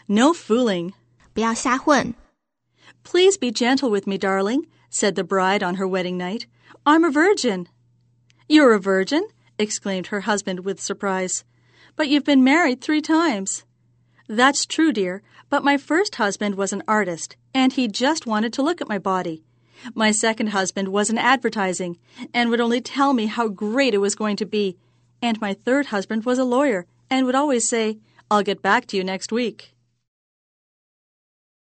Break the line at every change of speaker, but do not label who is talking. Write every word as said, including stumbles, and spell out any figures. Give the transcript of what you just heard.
No fooling.
不要瞎混。
Please be gentle with me, darling, said the bride on her wedding night. I'm a virgin. You're a virgin? Exclaimed her husband with surprise. But you've been married three times. That's true, dear, but my first husband was an artist, and he just wanted to look at my body. My second husband was in advertising, and would only tell me how great it was going to be. And my third husband was a lawyer, and would always say, I'll get back to you next week.